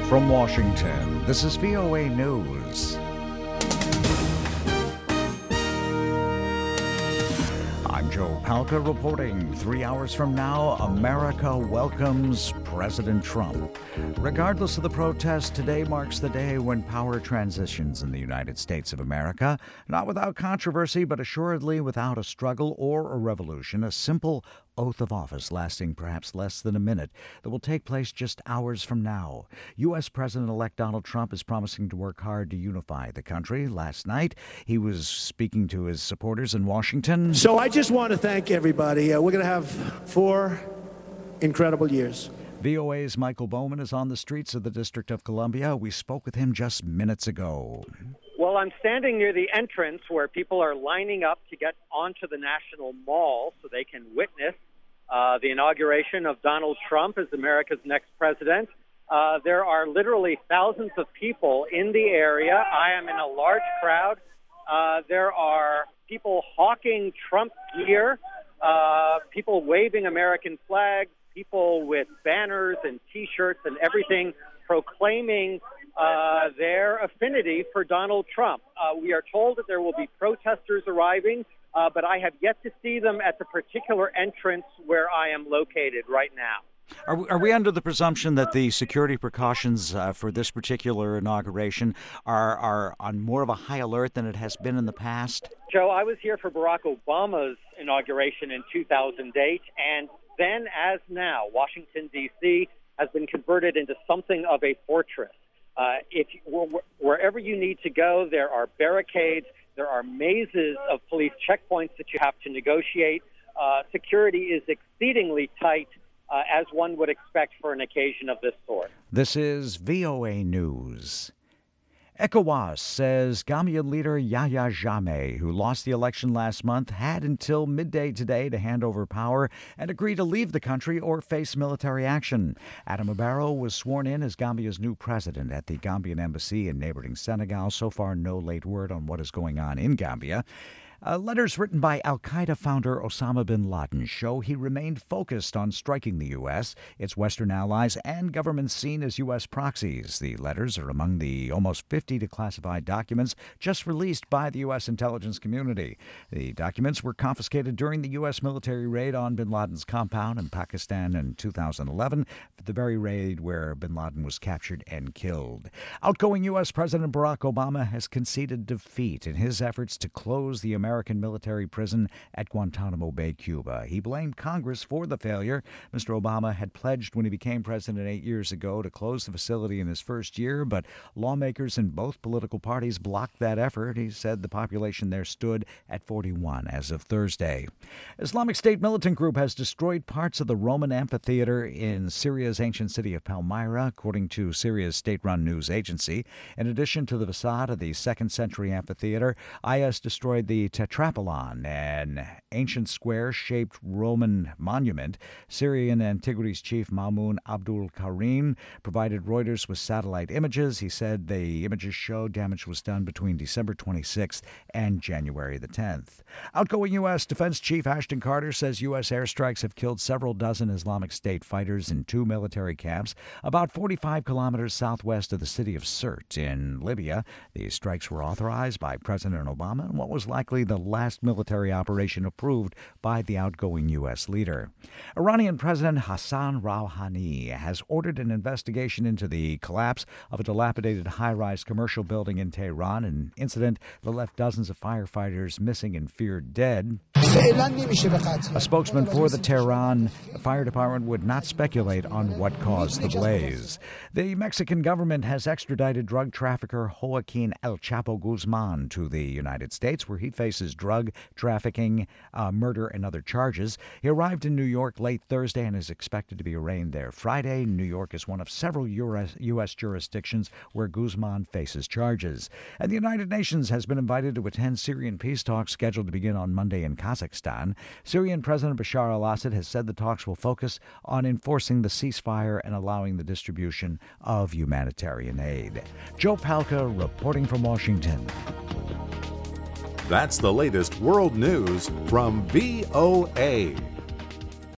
From Washington, this is VOA News. I'm Joe Palca reporting. 3 hours from now, America welcomes President Trump. Regardless of the protest, today marks the day when power transitions in the United States of America. Not without controversy, but assuredly without a struggle or a revolution. A simple oath of office lasting perhaps less than a minute that will take place just hours from now. U.S. President-elect Donald Trump is promising to work hard to unify the country. Last night, he was speaking to his supporters in Washington. So I just want to thank everybody. We're going to have 4 incredible years. VOA's Michael Bowman is on the streets of the District of Columbia. We spoke with him just minutes ago. Well, I'm standing near the entrance where people are lining up to get onto the National Mall so they can witness the inauguration of Donald Trump as America's next president. There are literally thousands of people in the area. I am in a large crowd. There are people hawking Trump gear, people waving American flags, people with banners and T-shirts and everything proclaiming their affinity for Donald Trump. We are told that there will be protesters arriving, but I have yet to see them at the particular entrance where I am located right now. Are we under the presumption that the security precautions for this particular inauguration are on more of a high alert than it has been in the past? Joe, I was here for Barack Obama's inauguration in 2008, and then as now, Washington, D.C. has been converted into something of a fortress. Wherever you need to go, there are barricades, there are mazes of police checkpoints that you have to negotiate. Security is exceedingly tight, as one would expect for an occasion of this sort. This is VOA News. ECOWAS says Gambian leader Yahya Jammeh, who lost the election last month, had until midday today to hand over power and agree to leave the country or face military action. Adama Barrow was sworn in as Gambia's new president at the Gambian embassy in neighboring Senegal. So far, no late word on what is going on in Gambia. Letters written by al-Qaeda founder Osama bin Laden show he remained focused on striking the U.S., its Western allies, and governments seen as U.S. proxies. The letters are among the almost 50 declassified documents just released by the U.S. intelligence community. The documents were confiscated during the U.S. military raid on bin Laden's compound in Pakistan in 2011, the very raid where bin Laden was captured and killed. Outgoing U.S. President Barack Obama has conceded defeat in his efforts to close the American military prison at Guantanamo Bay, Cuba. He blamed Congress for the failure. Mr. Obama had pledged when he became president 8 years ago to close the facility in his first year, but lawmakers in both political parties blocked that effort. He said the population there stood at 41 as of Thursday. Islamic State militant group has destroyed parts of the Roman amphitheater in Syria's ancient city of Palmyra, according to Syria's state-run news agency. In addition to the facade of the 2nd century amphitheater, IS destroyed the Tetrapolon, an ancient square-shaped Roman monument. Syrian Antiquities chief Mamoun Abdul Karim provided Reuters with satellite images. He said the images show damage was done between December 26th and January the 10th. Outgoing U.S. Defense Chief Ashton Carter says U.S. airstrikes have killed several dozen Islamic State fighters in 2 military camps about 45 kilometers southwest of the city of Sirte in Libya. These strikes were authorized by President Obama in what was likely the last military operation approved by the outgoing U.S. leader. Iranian President Hassan Rouhani has ordered an investigation into the collapse of a dilapidated high-rise commercial building in Tehran, an incident that left dozens of firefighters missing and feared dead. A spokesman for the Tehran Fire Department would not speculate on what caused the blaze. The Mexican government has extradited drug trafficker Joaquin El Chapo Guzman to the United States, where he faces drug trafficking, murder, and other charges. He arrived in New York late Thursday and is expected to be arraigned there Friday. New York is one of several U.S. jurisdictions where Guzman faces charges. And the United Nations has been invited to attend Syrian peace talks scheduled to begin on Monday in Kazakhstan. Syrian President Bashar al-Assad has said the talks will focus on enforcing the ceasefire and allowing the distribution of humanitarian aid. Joe Palca reporting from Washington. That's the latest world news from VOA.